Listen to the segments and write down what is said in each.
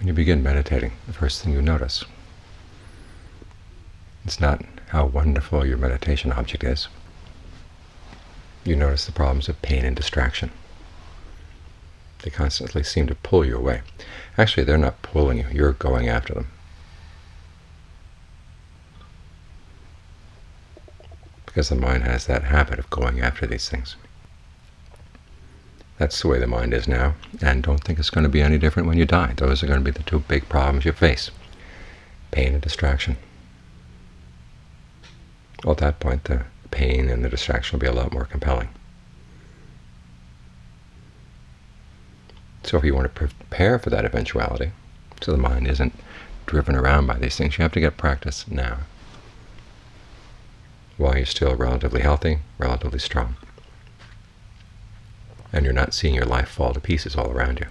you begin meditating, the first thing you notice, it's not how wonderful your meditation object is. You notice the problems of pain and distraction. They constantly seem to pull you away. Actually, they're not pulling you, you're going after them. Because the mind has that habit of going after these things. That's the way the mind is now, and don't think it's going to be any different when you die. Those are going to be the two big problems you face, pain and distraction. Well, at that point, the pain and the distraction will be a lot more compelling. So if you want to prepare for that eventuality, so the mind isn't driven around by these things, you have to get practice now, while you're still relatively healthy, relatively strong, and you're not seeing your life fall to pieces all around you.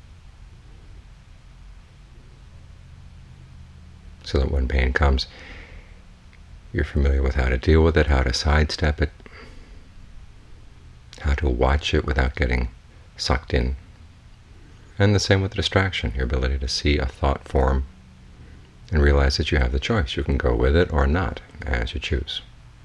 So that when pain comes, you're familiar with how to deal with it, how to sidestep it, how to watch it without getting sucked in. And the same with distraction, your ability to see a thought form and realize that you have the choice. You can go with it or not, as you choose.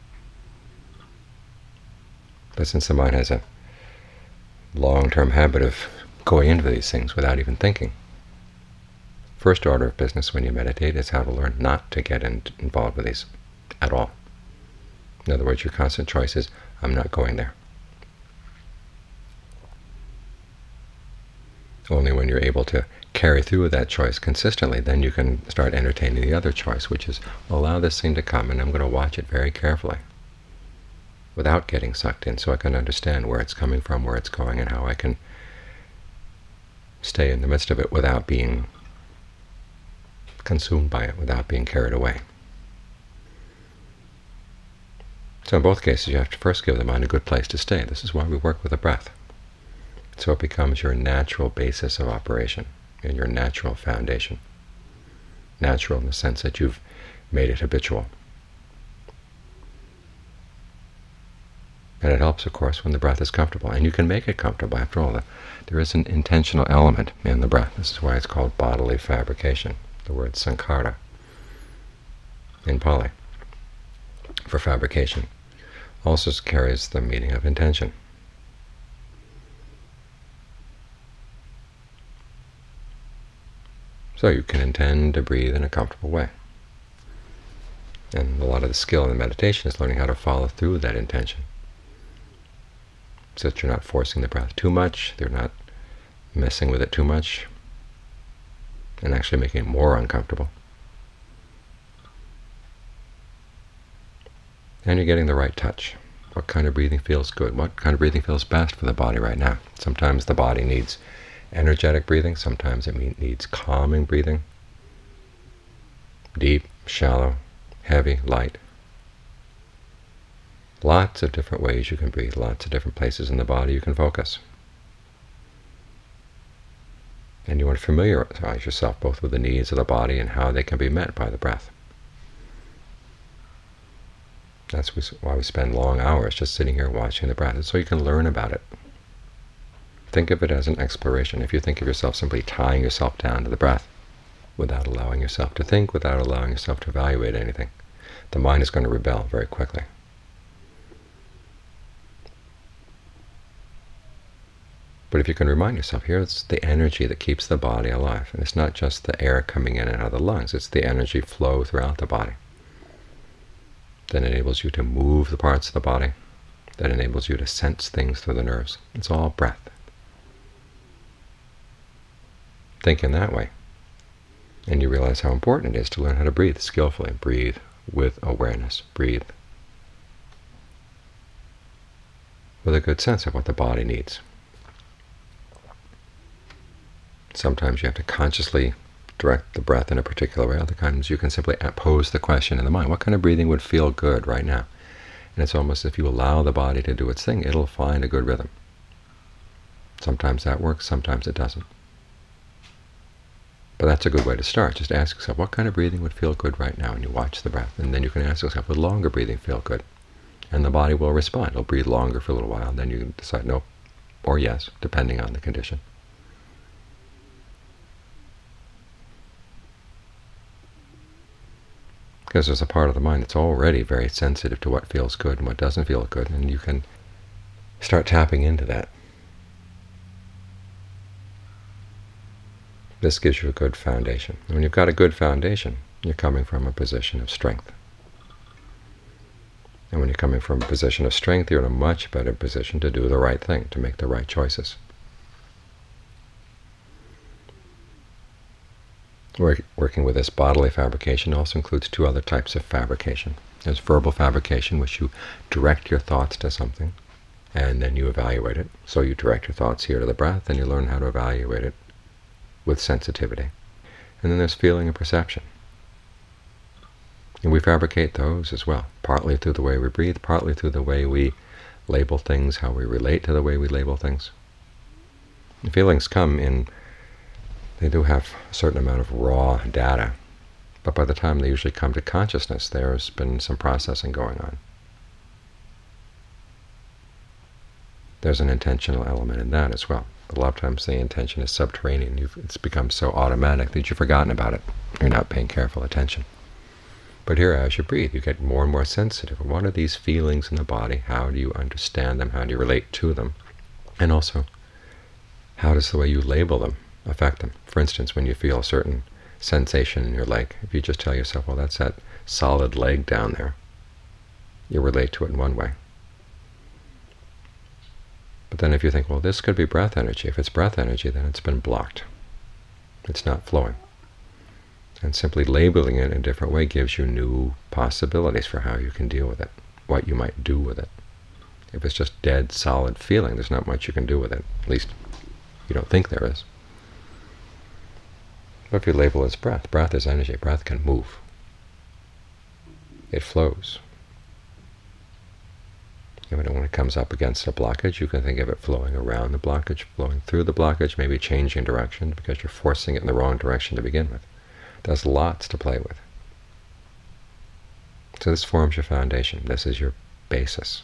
But since the mind has a long-term habit of going into these things without even thinking, first order of business when you meditate is how to learn not to get involved with these at all. In other words, your constant choice is, I'm not going there. Only when you're able to carry through with that choice consistently, then you can start entertaining the other choice, which is, allow this thing to come, and I'm going to watch it very carefully, without getting sucked in, so I can understand where it's coming from, where it's going, and how I can stay in the midst of it without being consumed by it, without being carried away. So in both cases, you have to first give the mind a good place to stay. This is why we work with the breath. So it becomes your natural basis of operation and your natural foundation. Natural in the sense that you've made it habitual. And it helps, of course, when the breath is comfortable. And you can make it comfortable. After all, there is an intentional element in the breath. This is why it's called bodily fabrication, the word sankhara in Pali, for fabrication. Also carries the meaning of intention. So you can intend to breathe in a comfortable way. And a lot of the skill in the meditation is learning how to follow through with that intention, so that you're not forcing the breath too much, you're not messing with it too much, and actually making it more uncomfortable. And you're getting the right touch. What kind of breathing feels good? What kind of breathing feels best for the body right now? Sometimes the body needs energetic breathing, sometimes it needs calming breathing, deep, shallow, heavy, light. Lots of different ways you can breathe, lots of different places in the body you can focus. And you want to familiarize yourself both with the needs of the body and how they can be met by the breath. That's why we spend long hours just sitting here watching the breath, it's so you can learn about it. Think of it as an exploration. If you think of yourself simply tying yourself down to the breath without allowing yourself to think, without allowing yourself to evaluate anything, the mind is going to rebel very quickly. But if you can remind yourself, here's the energy that keeps the body alive. And it's not just the air coming in and out of the lungs, it's the energy flow throughout the body that enables you to move the parts of the body, that enables you to sense things through the nerves. It's all breath. Think in that way, and you realize how important it is to learn how to breathe skillfully, breathe with awareness, breathe with a good sense of what the body needs. Sometimes you have to consciously direct the breath in a particular way. Other times you can simply pose the question in the mind, what kind of breathing would feel good right now? And it's almost if you allow the body to do its thing, it'll find a good rhythm. Sometimes that works, sometimes it doesn't. But that's a good way to start. Just ask yourself, what kind of breathing would feel good right now? And you watch the breath. And then you can ask yourself, would longer breathing feel good? And the body will respond. It'll breathe longer for a little while. Then you can decide nope or yes, depending on the condition. because there's a part of the mind that's already very sensitive to what feels good and what doesn't feel good, and you can start tapping into that. This gives you a good foundation. And when you've got a good foundation, you're coming from a position of strength. And when you're coming from a position of strength, you're in a much better position to do the right thing, to make the right choices. Working with this bodily fabrication also includes two other types of fabrication. There's verbal fabrication, which you direct your thoughts to something, and then you evaluate it. So you direct your thoughts here to the breath, and you learn how to evaluate it with sensitivity. And then there's feeling and perception. And we fabricate those as well, partly through the way we breathe, partly through the way we label things, how we relate to the way we label things. The feelings come in, they do have a certain amount of raw data, but by the time they usually come to consciousness, there's been some processing going on. There's an intentional element in that as well. But a lot of times the intention is subterranean. It's become so automatic that you've forgotten about it. You're not paying careful attention. But here, as you breathe, you get more and more sensitive. What are these feelings in the body? How do you understand them? How do you relate to them? And also, how does the way you label them affect them? For instance, when you feel a certain sensation in your leg, if you just tell yourself, well, that's that solid leg down there, you relate to it in one way. But then if you think, well, this could be breath energy, if it's breath energy, then it's been blocked. It's not flowing. And simply labeling it in a different way gives you new possibilities for how you can deal with it, what you might do with it. If it's just dead, solid feeling, there's not much you can do with it. At least you don't think there is. But if you label it as breath, breath is energy. Breath can move. It flows. Even when it comes up against a blockage, you can think of it flowing around the blockage, flowing through the blockage, maybe changing direction because you're forcing it in the wrong direction to begin with. There's lots to play with. So this forms your foundation. This is your basis.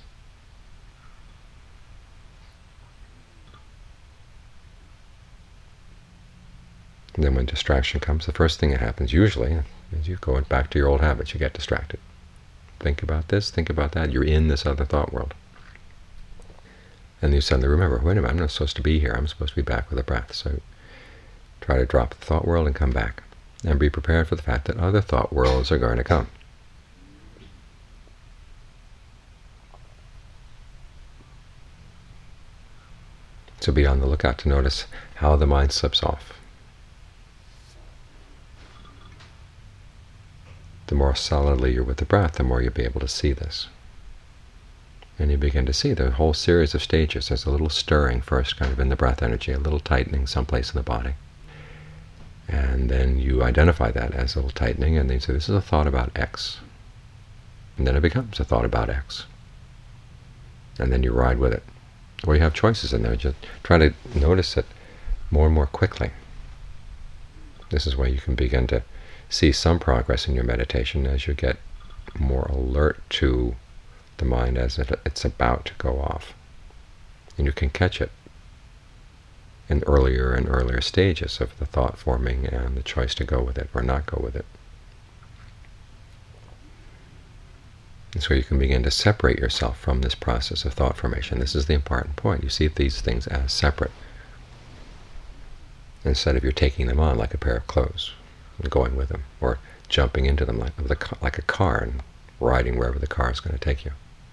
And then when distraction comes, the first thing that happens usually is you go back to your old habits. You get distracted. Think about this, think about that. You're in this other thought world. And you suddenly remember, wait a minute, I'm not supposed to be here. I'm supposed to be back with the breath. So try to drop the thought world and come back. And be prepared for the fact that other thought worlds are going to come. So be on the lookout to notice how the mind slips off. The more solidly you're with the breath, the more you'll be able to see this. And you begin to see the whole series of stages. There's a little stirring first, kind of in the breath energy, a little tightening someplace in the body. And then you identify that as a little tightening, and then you say, this is a thought about X. And then it becomes a thought about X. And then you ride with it. Or you have choices in there. Just try to notice it more and more quickly. This is where you can begin to see some progress in your meditation as you get more alert to the mind as it's about to go off. And you can catch it in earlier and earlier stages of the thought forming and the choice to go with it or not go with it. And so you can begin to separate yourself from this process of thought formation. This is the important point. You see these things as separate, instead of you're taking them on like a pair of clothes and going with them, or jumping into them like a car and riding wherever the car is going to take you.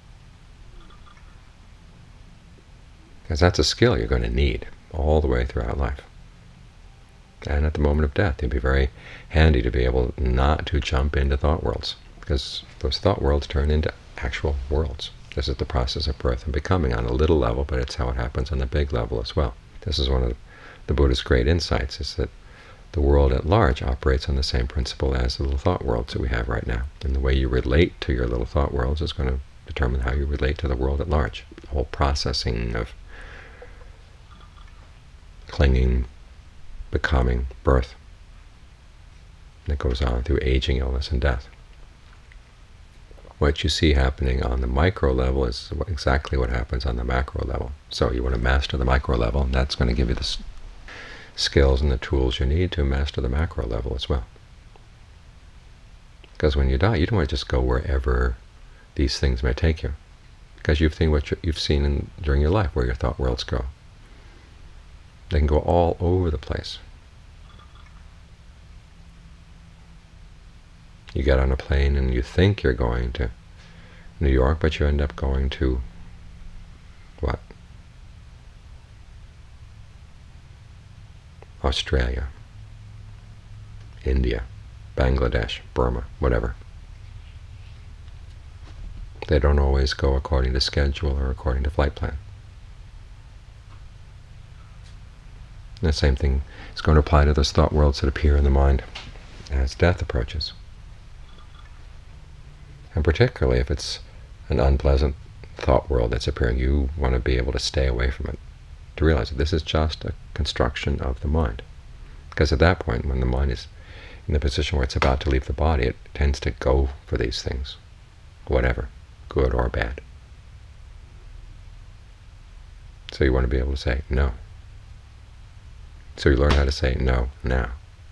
Because that's a skill you're going to need all the way throughout life. And at the moment of death, it'd be very handy to be able not to jump into thought worlds, because those thought worlds turn into actual worlds. This is the process of birth and becoming on a little level, but it's how it happens on the big level as well. This is one of the Buddha's great insights, is that the world at large operates on the same principle as the little thought worlds that we have right now. And the way you relate to your little thought worlds is going to determine how you relate to the world at large. The whole processing of clinging, becoming, birth, that goes on through aging, illness, and death. What you see happening on the micro level is exactly what happens on the macro level. So you want to master the micro level, and that's going to give you the skills and the tools you need to master the macro level as well. Because when you die, you don't want to just go wherever these things may take you, because you've seen what you've seen during your life, where your thought worlds go. They can go all over the place. You get on a plane and you think you're going to New York, but you end up going to what? Australia, India, Bangladesh, Burma, whatever. They don't always go according to schedule or according to flight plan. And the same thing is going to apply to those thought worlds that appear in the mind as death approaches. And particularly if it's an unpleasant thought world that's appearing, you want to be able to stay away from it, to realize that this is just a construction of the mind. Because at that point, when the mind is in the position where it's about to leave the body, it tends to go for these things, whatever, good or bad. So you want to be able to say no. So you learn how to say no now.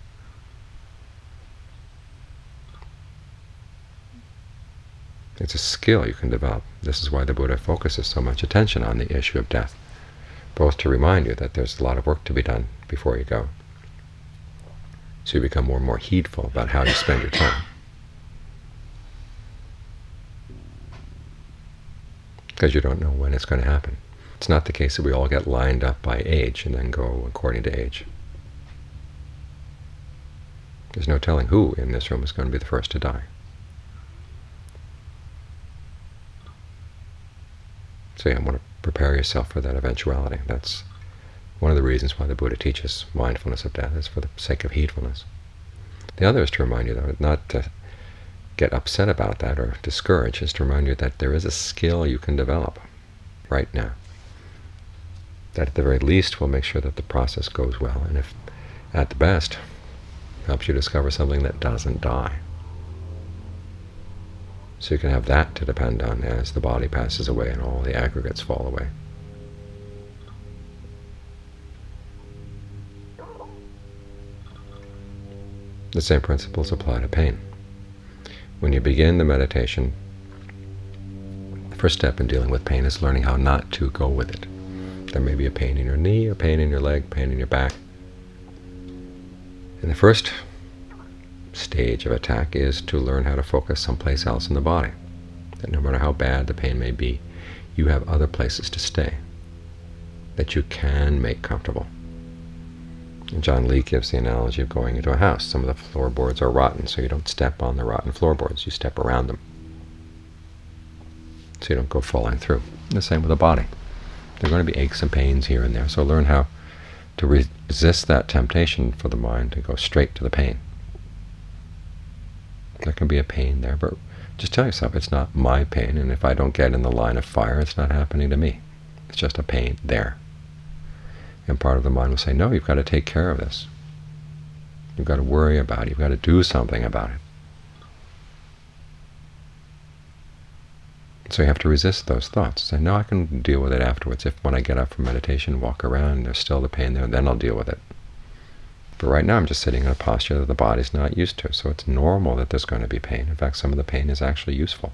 It's a skill you can develop. This is why the Buddha focuses so much attention on the issue of death, both to remind you that there's a lot of work to be done before you go, so you become more and more heedful about how you spend your time. Because you don't know when it's going to happen. It's not the case that we all get lined up by age and then go according to age. There's no telling who in this room is going to be the first to die. So you want to prepare yourself for that eventuality. That's one of the reasons why the Buddha teaches mindfulness of death, is for the sake of heedfulness. The other is to remind you, though, not to get upset about that or discouraged, is to remind you that there is a skill you can develop right now that at the very least will make sure that the process goes well, and if at the best helps you discover something that doesn't die. So you can have that to depend on as the body passes away and all the aggregates fall away. The same principles apply to pain. When you begin the meditation, the first step in dealing with pain is learning how not to go with it. There may be a pain in your knee, a pain in your leg, pain in your back. And the first stage of attack is to learn how to focus someplace else in the body. That no matter how bad the pain may be, you have other places to stay that you can make comfortable. And John Lee gives the analogy of going into a house. Some of the floorboards are rotten, so you don't step on the rotten floorboards, you step around them, so you don't go falling through. And the same with the body. There are going to be aches and pains here and there, so learn how to resist that temptation for the mind to go straight to the pain. There can be a pain there, but just tell yourself it's not my pain, and if I don't get in the line of fire, it's not happening to me. It's just a pain there. And part of the mind will say, no, you've got to take care of this. You've got to worry about it. You've got to do something about it. So you have to resist those thoughts. Say, no, I can deal with it afterwards. If when I get up from meditation, walk around, and there's still the pain there, then I'll deal with it. But right now I'm just sitting in a posture that the body's not used to, so it's normal that there's going to be pain. In fact, some of the pain is actually useful.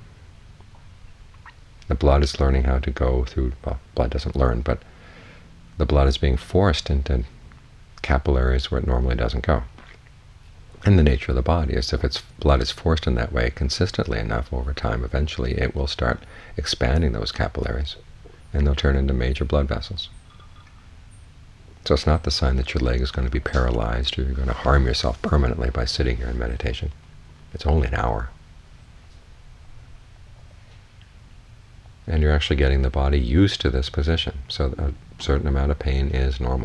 The blood is learning how to go through, well, blood doesn't learn, but the blood is being forced into capillaries where it normally doesn't go. And the nature of the body is if its blood is forced in that way consistently enough over time, eventually it will start expanding those capillaries, and they'll turn into major blood vessels. So it's not the sign that your leg is going to be paralyzed or you're going to harm yourself permanently by sitting here in meditation. It's only an hour. And you're actually getting the body used to this position, so a certain amount of pain is normal.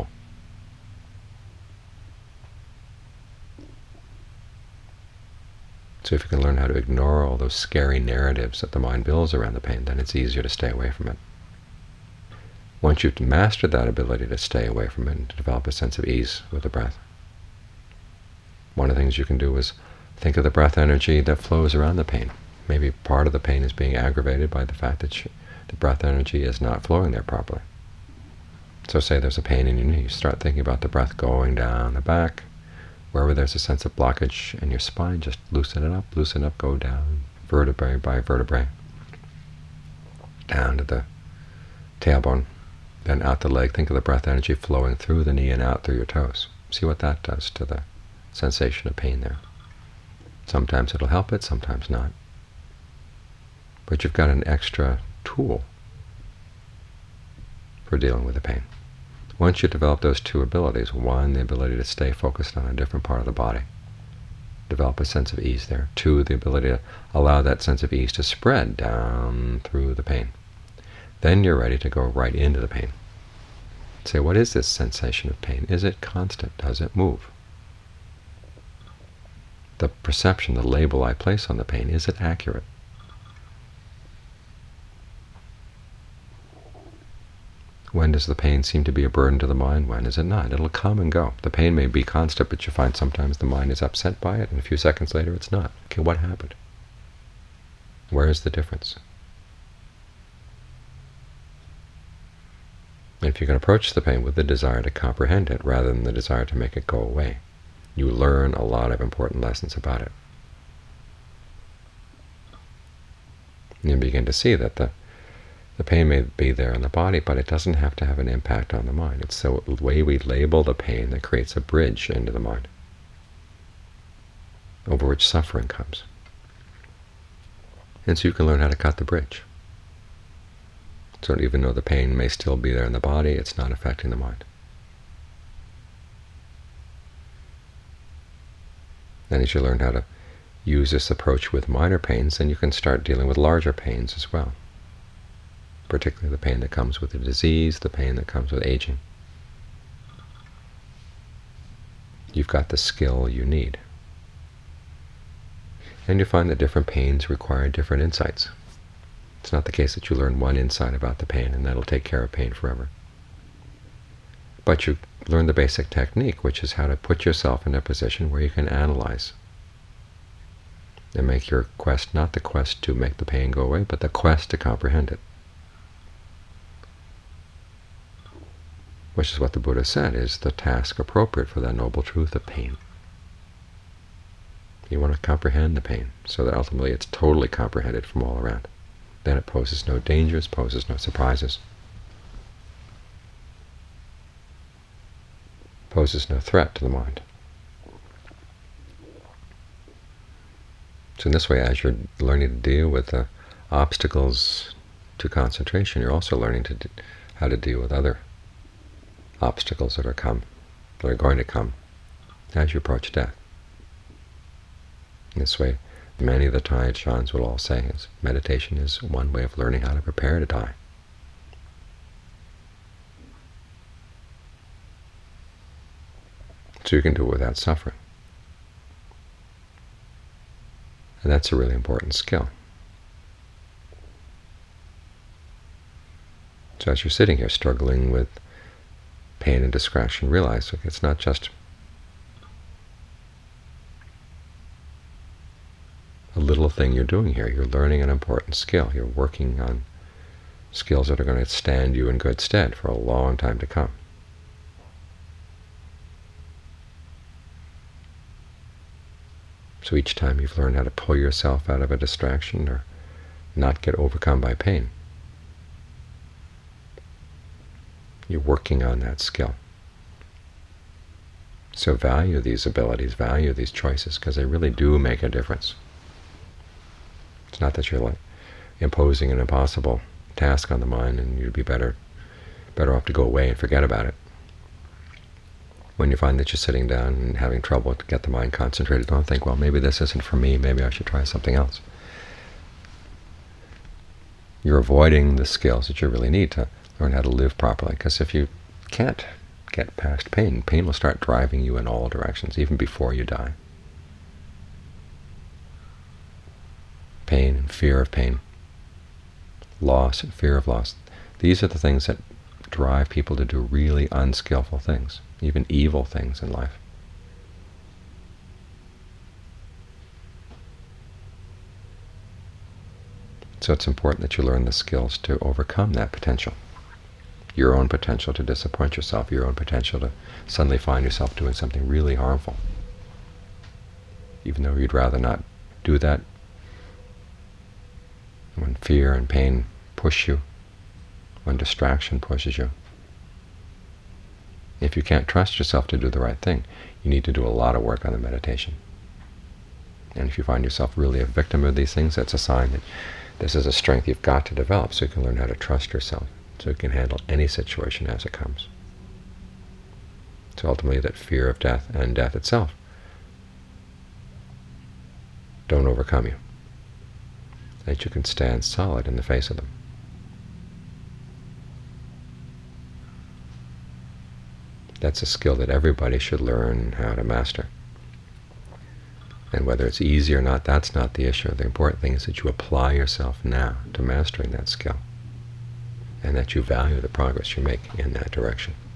So if you can learn how to ignore all those scary narratives that the mind builds around the pain, then it's easier to stay away from it. Once you've mastered that ability to stay away from it and to develop a sense of ease with the breath, one of the things you can do is think of the breath energy that flows around the pain. Maybe part of the pain is being aggravated by the fact that the breath energy is not flowing there properly. So say there's a pain in your knee, you start thinking about the breath going down the back, Wherever there's a sense of blockage in your spine, just loosen it up, go down vertebrae by vertebrae, down to the tailbone, then out the leg. Think of the breath energy flowing through the knee and out through your toes. See what that does to the sensation of pain there. Sometimes it'll help it, sometimes not. But you've got an extra tool for dealing with the pain. Once you develop those two abilities, one, the ability to stay focused on a different part of the body, develop a sense of ease there. Two, the ability to allow that sense of ease to spread down through the pain. Then you're ready to go right into the pain. Say, what is this sensation of pain? Is it constant? Does it move? The perception, the label I place on the pain, is it accurate? When does the pain seem to be a burden to the mind? When is it not? It'll come and go. The pain may be constant, but you find sometimes the mind is upset by it, and a few seconds later it's not. Okay, what happened? Where is the difference? And if you can approach the pain with the desire to comprehend it rather than the desire to make it go away, you learn a lot of important lessons about it. And you begin to see that the pain may be there in the body, but it doesn't have to have an impact on the mind. It's the way we label the pain that creates a bridge into the mind, over which suffering comes. And so you can learn how to cut the bridge. So even though the pain may still be there in the body, it's not affecting the mind. Then as you learn how to use this approach with minor pains, then you can start dealing with larger pains as well, particularly the pain that comes with the disease, the pain that comes with aging. You've got the skill you need. And you find that different pains require different insights. It's not the case that you learn one insight about the pain and that'll take care of pain forever. But you learn the basic technique, which is how to put yourself in a position where you can analyze and make your quest not the quest to make the pain go away, but the quest to comprehend it. Which is what the Buddha said is the task appropriate for that noble truth of pain. You want to comprehend the pain so that ultimately it's totally comprehended from all around. Then it poses no dangers, poses no surprises, poses no threat to the mind. So in this way, as you're learning to deal with the obstacles to concentration, you're also learning how to deal with other obstacles that are going to come as you approach death. In this way, many of the Thai Chans will all say is meditation is one way of learning how to prepare to die. So you can do it without suffering. And that's a really important skill. So as you're sitting here struggling with pain and distraction, realize it's not just a little thing you're doing here. You're learning an important skill. You're working on skills that are going to stand you in good stead for a long time to come. So each time you've learned how to pull yourself out of a distraction or not get overcome by pain, you're working on that skill. So value these abilities, value these choices, because they really do make a difference. It's not that you're imposing an impossible task on the mind and you'd be better off to go away and forget about it. When you find that you're sitting down and having trouble to get the mind concentrated, don't think, well, maybe this isn't for me, maybe I should try something else. You're avoiding the skills that you really need to learn how to live properly, because if you can't get past pain, pain will start driving you in all directions, even before you die. Pain and fear of pain, loss and fear of loss, these are the things that drive people to do really unskillful things, even evil things in life. So it's important that you learn the skills to overcome that potential, your own potential to disappoint yourself, your own potential to suddenly find yourself doing something really harmful. even though you'd rather not do that. When fear and pain push you, when distraction pushes you, if you can't trust yourself to do the right thing, you need to do a lot of work on the meditation. And if you find yourself really a victim of these things, that's a sign that this is a strength you've got to develop so you can learn how to trust yourself, so you can handle any situation as it comes. So ultimately that fear of death and death itself don't overcome you, that you can stand solid in the face of them. That's a skill that everybody should learn how to master. And whether it's easy or not, that's not the issue. The important thing is that you apply yourself now to mastering that skill, and that you value the progress you make in that direction.